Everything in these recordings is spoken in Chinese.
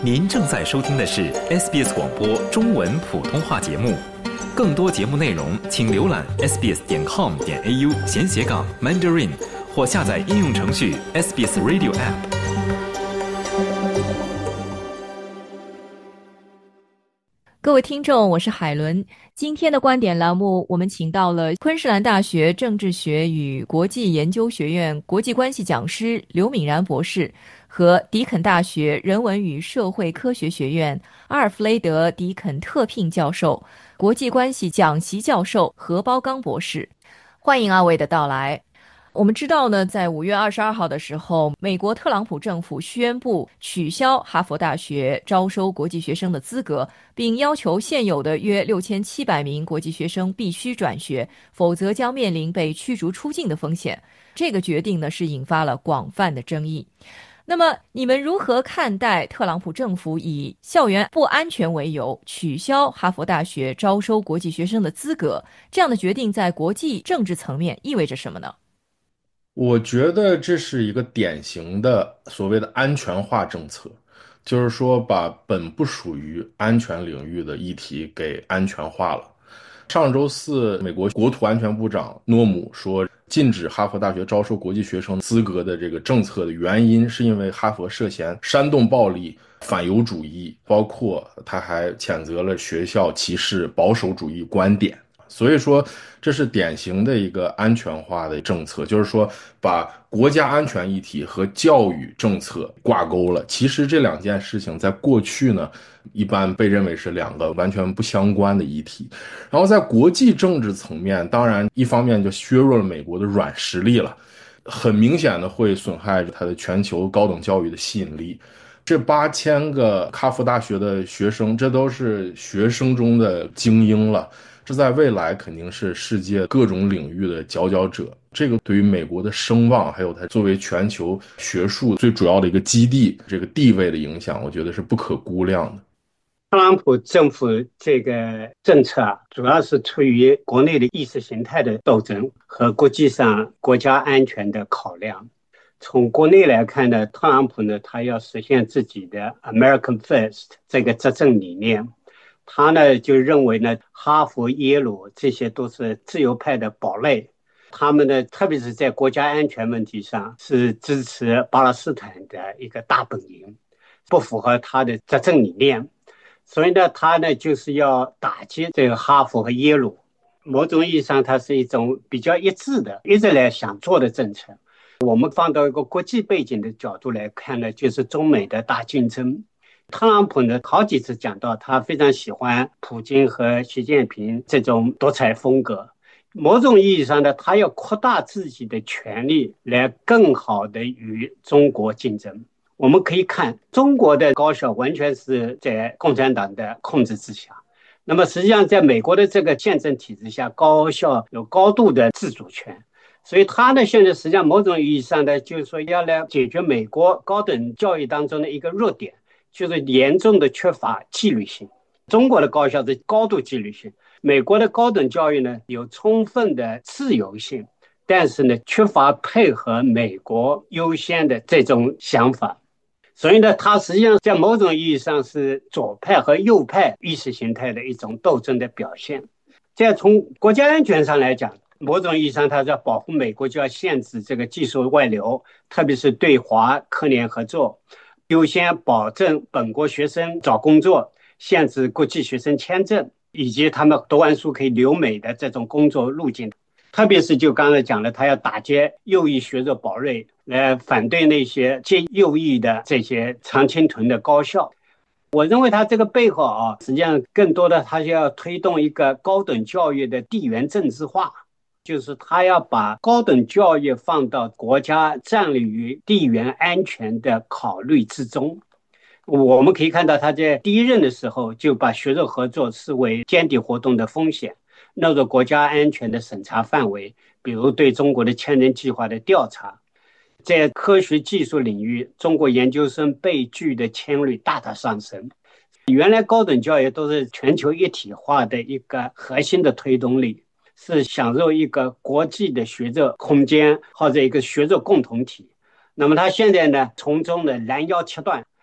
您正在收听的是 SBS 广播中文普通话节目，更多节目内容请浏览 sbs.com.au/Mandarin 或下载应用程序 SBS Radio App。 各位听众，我是海伦。今天的观点栏目，我们请到了昆士兰大学政治学与国际研究学院国际关系讲师刘敏然博士和迪肯大学人文与社会科学学院阿尔弗雷德·迪肯特聘教授、国际关系讲席教授何包刚博士。欢迎二位的到来。我们知道呢，在5月22号的时候，美国特朗普政府宣布取消哈佛大学招收国际学生的资格，并要求现有的约6700名国际学生必须转学，否则将面临被驱逐出境的风险。这个决定呢，是引发了广泛的争议。那么你们如何看待特朗普政府以校园不安全为由取消哈佛大学招收国际学生的资格？这样的决定在国际政治层面意味着什么呢？ 我觉得这是一个典型的所谓的安全化政策，就是说把本不属于安全领域的议题给安全化了。上周四，美国国土安全部长诺姆说，禁止哈佛大学招收国际学生资格的这个政策的原因，是因为哈佛涉嫌煽动暴力、反犹主义，包括他还谴责了学校歧视保守主义观点。所以说，这是典型的一个安全化的政策，就是说把国家安全议题和教育政策挂钩了。其实这两件事情在过去呢，一般被认为是两个完全不相关的议题。然后在国际政治层面，当然一方面就削弱了美国的软实力了，很明显的会损害它的全球高等教育的吸引力。这8000个哈佛大学的学生，这都是学生中的精英了。这在未来肯定是世界各种领域的佼佼者，这个对于美国的声望，还有它作为全球学术最主要的一个基地，这个地位的影响，我觉得是不可估量的。 特朗普政府这个政策主要是出于国内的意识形态的斗争和国际上国家安全的考量。从国内来看呢，特朗普呢，他要实现自己的 American First 这个执政理念。他呢就认为呢，哈佛、耶鲁这些都是自由派的堡垒，他们呢，特别是在国家安全问题上是支持巴勒斯坦的一个大本营，不符合他的执政理念。所以呢，他呢就是要打击这个哈佛和耶鲁。某种意义上，它是一种比较一致的，一直来想做的政策。我们放到一个国际背景的角度来看呢，就是中美的大竞争。特朗普呢，好几次讲到他非常喜欢普京和习近平这种独裁风格。某种意义上呢，他要扩大自己的权力，来更好的与中国竞争。我们可以看，中国的高校完全是在共产党的控制之下。那么实际上，在美国的这个宪政体制下，高校有高度的自主权。所以他呢，现在实际上某种意义上呢，就是说要来解决美国高等教育当中的一个弱点，就是严重的缺乏纪律性。中国的高校是高度纪律性，美国的高等教育呢有充分的自由性，但是呢缺乏配合美国优先的这种想法。所以呢，它实际上在某种意义上是左派和右派意识形态的一种斗争的表现。在从国家安全上来讲，某种意义上它是要保护美国，就要限制这个技术外流，特别是对华科研合作，优先保证本国学生找工作，限制国际学生签证，以及他们读完书可以留美的这种工作路径。特别是就刚才讲的，他要打击右翼学者堡垒，来反对那些接右翼的这些常青藤的高校。我认为他这个背后实际上更多的他就要推动一个高等教育的地缘政治化，就是他要把高等教育放到国家战略与地缘安全的考虑之中。我们可以看到他在第一任的时候就把学术合作视为间谍活动的风险，纳入国家安全的审查范围，比如对中国的千人计划的调查。在科学技术领域，中国研究生被拒的签率大大上升。原来高等教育都是全球一体化的一个核心的推动力，是享受一个国际的学术空间或者一个学术共同体。那么他现在呢，从中呢拦腰切断，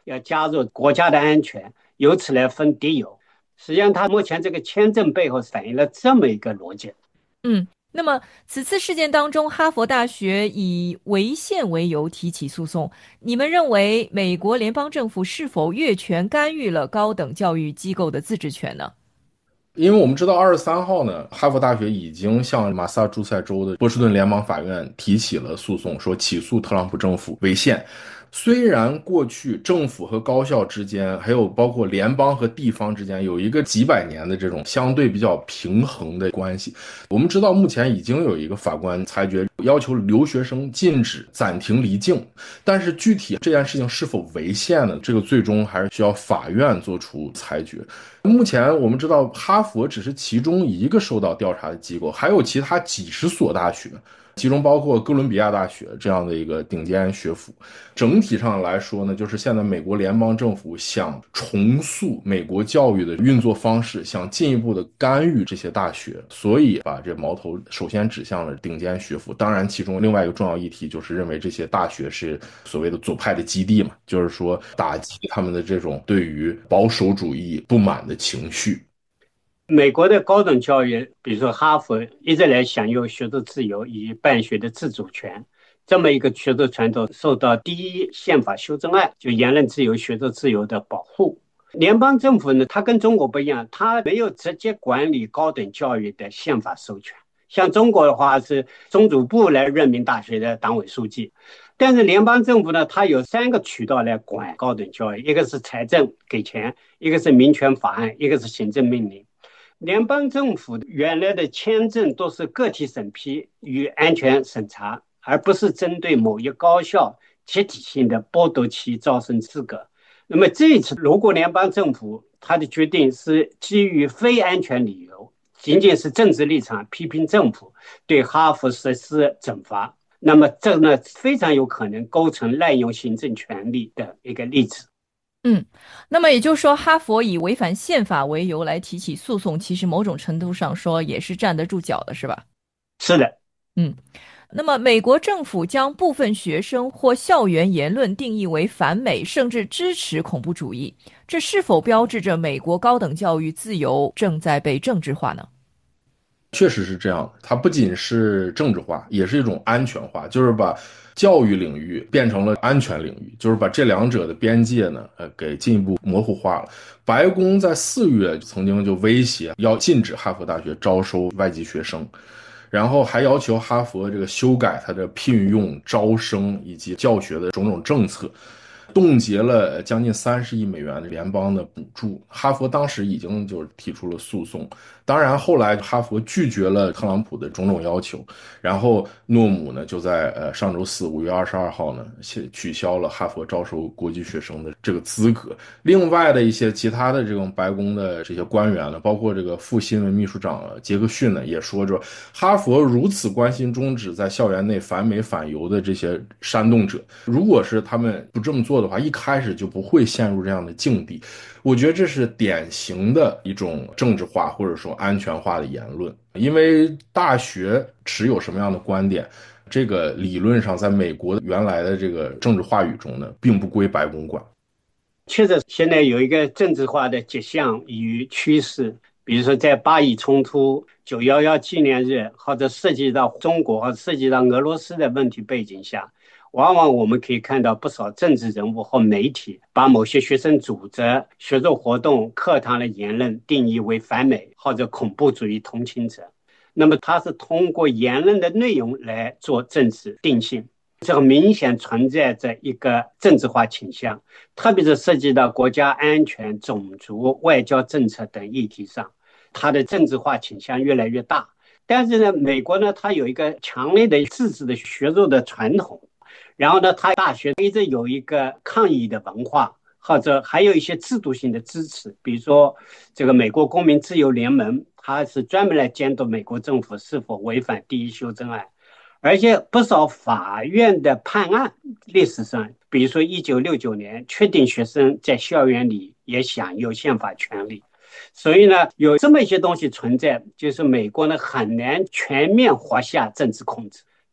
要加入国家的安全，由此来分敌友。实际上，他目前这个签证背后反映了这么一个逻辑。 那么此次事件当中，哈佛大学以违宪为由提起诉讼，你们认为美国联邦政府是否越权干预了高等教育机构的自治权呢？ 因为我们知道23号呢，哈佛大学已经向马萨诸塞州的波士顿联邦法院提起了诉讼，说起诉特朗普政府违宪。虽然过去政府和高校之间，还有包括联邦和地方之间有一个几百年的这种相对比较平衡的关系，我们知道目前已经有一个法官裁决要求留学生禁止暂停离境，但是具体这件事情是否违宪呢？这个最终还是需要法院做出裁决。目前我们知道哈佛只是其中一个受到调查的机构，还有其他几十所大学，其中包括哥伦比亚大学这样的一个顶尖学府。整体上来说呢，就是现在美国联邦政府想重塑美国教育的运作方式，想进一步的干预这些大学，所以把这矛头首先指向了顶尖学府。当然其中另外一个重要议题就是认为这些大学是所谓的左派的基地嘛，就是说打击他们的这种对于保守主义不满的情绪。 美国的高等教育，比如说哈佛，一直来享有学术自由与办学的自主权，这么一个学术传统受到第一宪法修正案就言论自由、学术自由的保护。联邦政府呢，它跟中国不一样，它没有直接管理高等教育的宪法授权。像中国的话是中组部来任命大学的党委书记，但是联邦政府呢，它有3个渠道来管高等教育，一个是财政给钱，一个是民权法案，一个是行政命令。联邦政府原来的签证都是个体审批与安全审查，而不是针对某一高校集体性的剥夺其招生资格。那么这一次如果联邦政府他的决定是基于非安全理由，仅仅是政治立场批评政府，对哈佛实施惩罚，那么这呢非常有可能构成滥用行政权力的一个例子。 那么也就是说，哈佛以违反宪法为由来提起诉讼，其实某种程度上说也是站得住脚的，是吧？ 是的。 那么美国政府将部分学生或校园言论定义为反美，甚至支持恐怖主义，这是否标志着美国高等教育自由正在被政治化呢？ 确实是这样的，它不仅是政治化，也是一种安全化，就是把教育领域变成了安全领域，就是把这两者的边界呢，给进一步模糊化了。白宫在4月曾经就威胁要禁止哈佛大学招收外籍学生，然后还要求哈佛这个修改它的聘用、招生以及教学的种种政策。冻结了将近30亿美元的联邦的补助，哈佛当时已经就是提出了诉讼。当然后来哈佛拒绝了特朗普的种种要求，然后诺姆呢就在上周四5月22号呢取消了哈佛招收国际学生的这个资格。另外的一些其他的这种白宫的这些官员呢，包括这个副新闻秘书长杰克逊呢也说着，哈佛如此关心终止在校园内反美反犹的这些煽动者，如果是他们不这么做的话，一开始就不会陷入这样的境地。我觉得这是典型的一种政治化或者说安全化的言论，因为大学持有什么样的观点，这个理论上在美国原来的这个政治话语中呢，并不归白宫管。 确实现在有一个政治化的迹象与趋势，比如说在巴以冲突、911纪念日，或者涉及到中国或者涉及到俄罗斯的问题背景下，往往我们可以看到不少政治人物和媒体把某些学生组织、学术活动、课堂的言论定义为反美或者恐怖主义同情者。那么它是通过言论的内容来做政治定性，这个明显存在着一个政治化倾向，特别是涉及到国家安全、种族、外交政策等议题上，它的政治化倾向越来越大。但是呢，美国呢，它有一个强烈的自治的学术的传统，然后呢，它大学一直有一个抗议的文化，或者还有一些制度性的支持，比如说这个美国公民自由联盟，它是专门来监督美国政府是否违反第一修正案。而且不少法院的判案，历史上比如说1969年确定学生在校园里也享有宪法权利。所以呢，有这么一些东西存在，就是美国呢很难全面活下政治控制，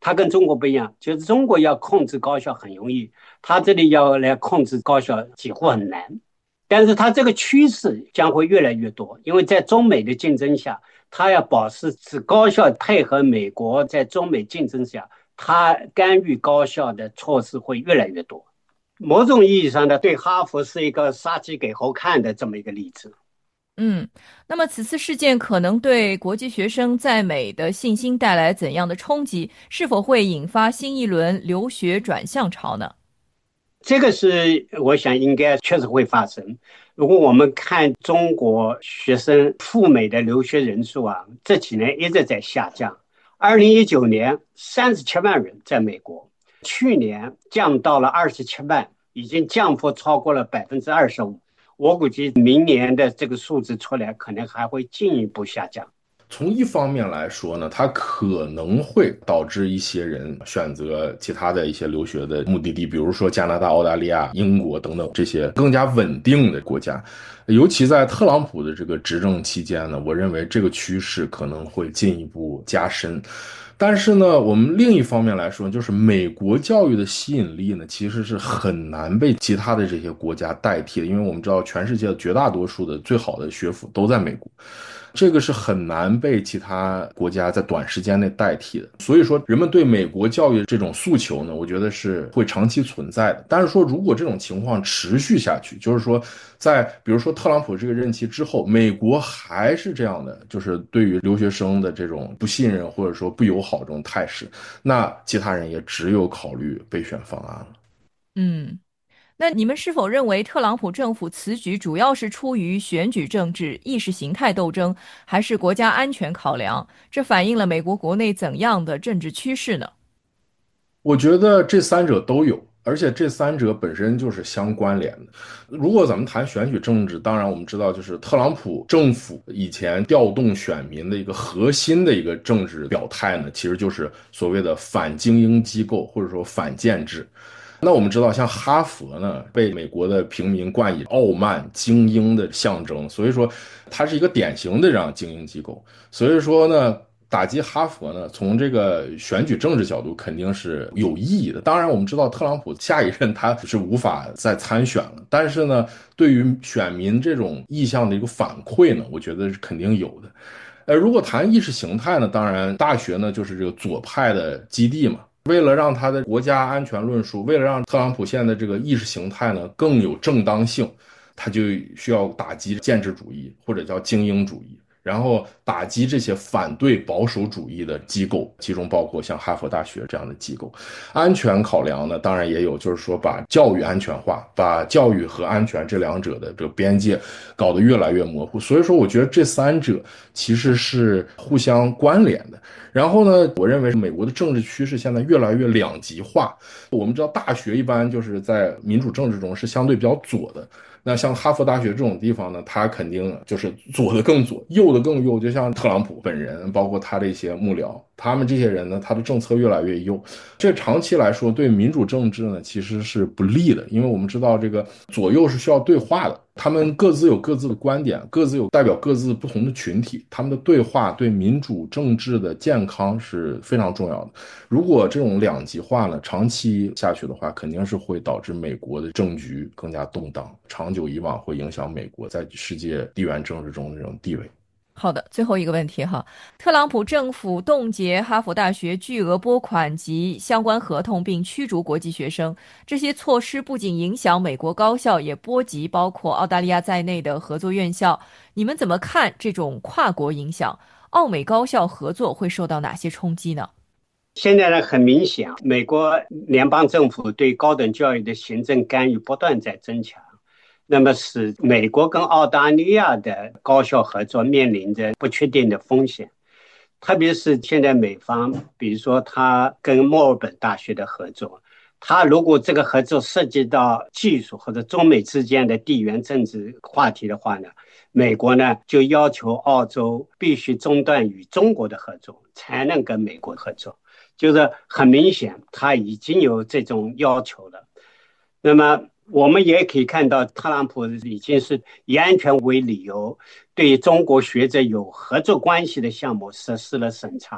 它跟中国不一样，就是中国要控制高校很容易，它这里要来控制高校几乎很难。但是它这个趋势将会越来越多，因为在中美的竞争下，它要保持使高校配合美国在中美竞争下，它干预高校的措施会越来越多。某种意义上呢，对哈佛是一个杀鸡给猴看的这么一个例子。 那么此次事件可能对国际学生在美的信心带来怎样的冲击？是否会引发新一轮留学转向潮呢？ 这个是我想应该确实会发生。如果我们看中国学生赴美的留学人数啊，这几年一直在下降。2019年37万人在美国，去年降到了27万，已经降幅超过了25%。我估计明年的这个数字出来，可能还会进一步下降。 从一方面来说呢，它可能会导致一些人选择其他的一些留学的目的地，比如说加拿大、澳大利亚、英国等等这些更加稳定的国家。尤其在特朗普的这个执政期间呢，我认为这个趋势可能会进一步加深。但是呢，我们另一方面来说，就是美国教育的吸引力呢，其实是很难被其他的这些国家代替的，因为我们知道全世界的绝大多数的最好的学府都在美国。这个是很难被其他国家在短时间内代替的，所以说人们对美国教育的这种诉求呢，我觉得是会长期存在的。但是说如果这种情况持续下去，就是说在比如说特朗普这个任期之后，美国还是这样的，就是对于留学生的这种不信任或者说不友好这种态势，那其他人也只有考虑备选方案了。 那你们是否认为特朗普政府此举主要是出于选举政治、意识形态斗争，还是国家安全考量？这反映了美国国内怎样的政治趋势呢？ 我觉得这三者都有，而且这三者本身就是相关联的。如果咱们谈选举政治，当然我们知道，就是特朗普政府以前调动选民的一个核心的一个政治表态呢，其实就是所谓的反精英机构或者说反建制。那我们知道，像哈佛呢，被美国的平民冠以傲慢精英的象征，所以说它是一个典型的这样精英机构。所以说呢，打击哈佛呢，从这个选举政治角度肯定是有意义的。当然，我们知道特朗普下一任他是无法再参选了，但是呢，对于选民这种意向的一个反馈呢，我觉得是肯定有的。如果谈意识形态呢，当然大学呢就是这个左派的基地嘛。为了让他的国家安全论述，为了让特朗普现在的这个意识形态呢更有正当性，他就需要打击建制主义或者叫精英主义，然后打击这些反对保守主义的机构，其中包括像哈佛大学这样的机构。安全考量呢，当然也有，就是说把教育安全化，把教育和安全这两者的这个边界搞得越来越模糊。所以说，我觉得这三者其实是互相关联的。然后呢，我认为美国的政治趋势现在越来越两极化。我们知道大学一般就是在民主政治中是相对比较左的，那像哈佛大学这种地方呢，它肯定就是左的更左，右的更右，就像特朗普本人，包括他的一些幕僚，他们这些人呢，他的政策越来越右，这长期来说对民主政治呢其实是不利的，因为我们知道这个左右是需要对话的，他们各自有各自的观点，各自有代表各自不同的群体，他们的对话对民主政治的健康是非常重要的。如果这种两极化呢长期下去的话，肯定是会导致美国的政局更加动荡，长久以往会影响美国在世界地缘政治中的这种地位。 好的，最后一个问题哈，特朗普政府冻结哈佛大学巨额拨款及相关合同，并驱逐国际学生，这些措施不仅影响美国高校，也波及包括澳大利亚在内的合作院校。你们怎么看这种跨国影响？澳美高校合作会受到哪些冲击呢？ 现在呢，很明显，美国联邦政府对高等教育的行政干预不断在增强，那么使美国跟澳大利亚的高校合作面临着不确定的风险。特别是现在美方，比如说他跟墨尔本大学的合作，他如果这个合作涉及到技术或者中美之间的地缘政治话题的话呢，美国呢就要求澳洲必须中断与中国的合作，才能跟美国合作。就是很明显他已经有这种要求了。那么我们也可以看到，特朗普已经是以安全为理由，对中国学者有合作关系的项目实施了审查。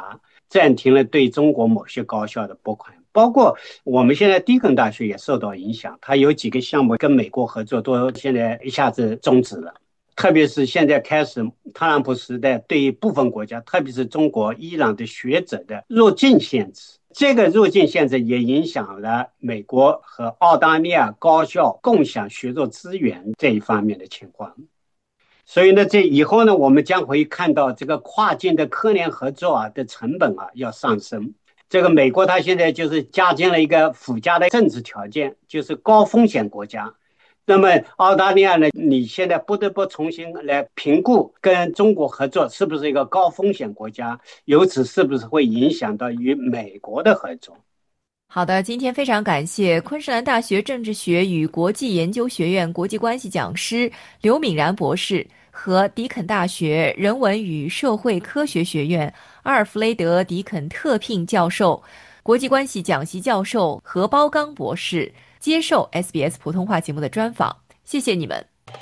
暂停了对中国某些高校的拨款，包括我们现在迪肯大学也受到影响，它有几个项目跟美国合作都现在一下子终止了。特别是现在开始特朗普时代对于部分国家，特别是中国、伊朗的学者的入境限制，这个入境限制也影响了美国和澳大利亚高校共享学术资源这一方面的情况。所以呢，这以后呢，我们将会看到这个跨境的科研合作的成本要上升。这个美国它现在就是加进了一个附加的政治条件，就是高风险国家。那么澳大利亚呢，你现在不得不重新来评估跟中国合作是不是一个高风险国家，由此是不是会影响到与美国的合作。 好的，今天非常感谢昆士兰大学政治学与国际研究学院国际关系讲师刘敏然博士和迪肯大学人文与社会科学学院阿尔弗雷德·迪肯特聘教授、国际关系讲席教授何包刚博士接受 SBS 普通话节目的专访，谢谢你们。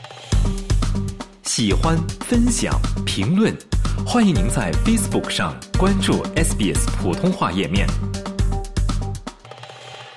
喜欢、分享、评论，欢迎您在 Facebook 上关注 SBS 普通话页面。